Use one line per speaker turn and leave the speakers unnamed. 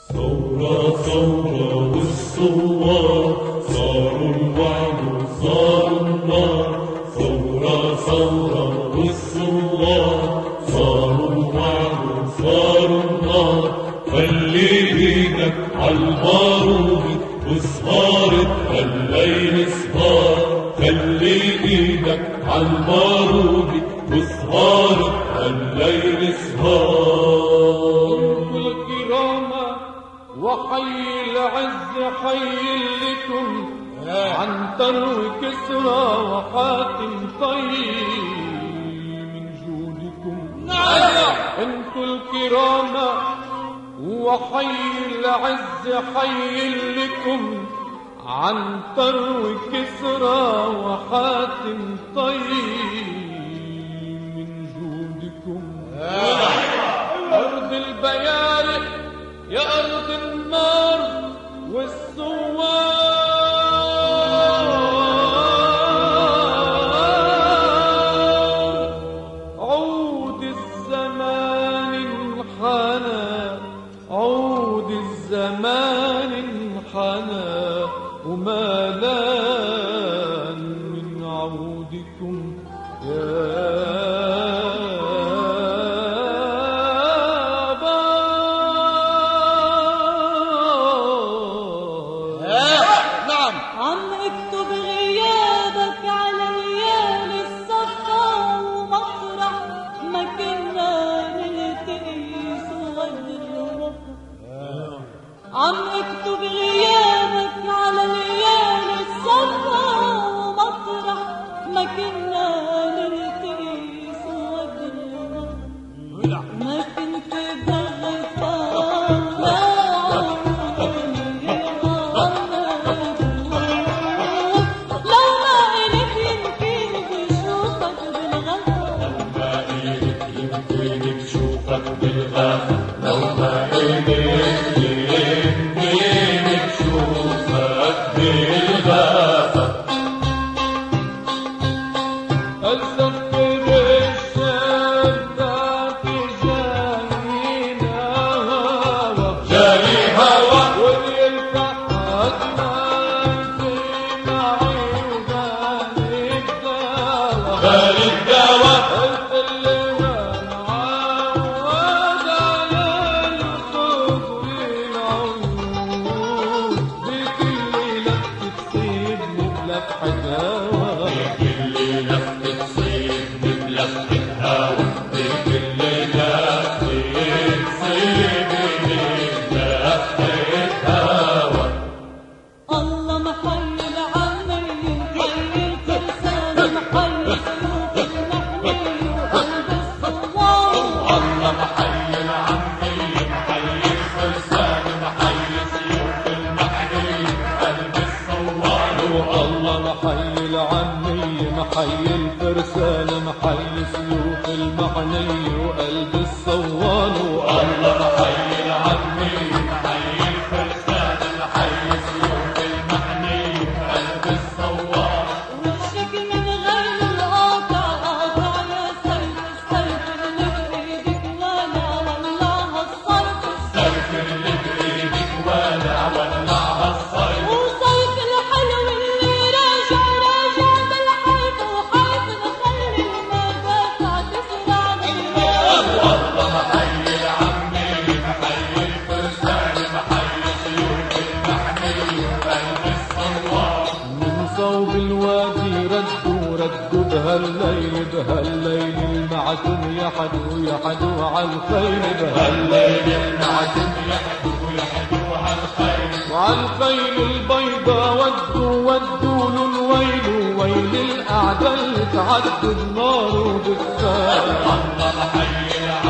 ثورة ثورة والثوار صاروا الوعد وصاروا النار. ثورة ثورة والثوار صاروا الوعد وصاروا النار. خلي ايدك عالبارود وصهارة الليل صهار. خلي ايدك عالبارود وصهارة الليل صهار.
وحي العز حي لكم عنتر وكسرى وحاتم طيب من جودكم. انتوا الكرامة وحي العز حي لكم عنتر وكسرى وحاتم طيب من جودكم. أرض البيارق يا أرض النار والثوار. عود الزمان انحنى، عود الزمان انحنى وما لان من عودكم يا
عم اكتب غيابك على ليالي الصفا ومطرح ما كنا نلتقي سواد الوطن. ما كنت بغفار لو ما إلك يمكن بشوفك بالغفا. لو ما إلك يمكن بشوفك بالغفا. لو ما إلك
محي الفرسان محي سيوف المحني وقلب الصوان. والله محي العمي محي الفرسان محي سيوف المحني وقلب الصوان.
وشك من غير القاطع قاطع يا سيف السيف اللي بإيدك والع ولعها الصرف.
السيف اللي بإيدك والع ولعها الصرف.
وسيف الحلو اللي راجع راجع بالحيف وحيف نخلي المدافع تزرع بالنار.
والله محي العمي محي الفرسان محي سيوف المحني وقلب الصوان. من صوب الوادي ردوا بهالليل بهالليل المعتم يحدوا يحدوا عالخيل. بهالليل المعتم يحدوا يحدوا عالخيل. وعالخيل البيضا ودوا له الويل ويل الأعداء اللي تعدوا النار وبالسال. الله محي العمي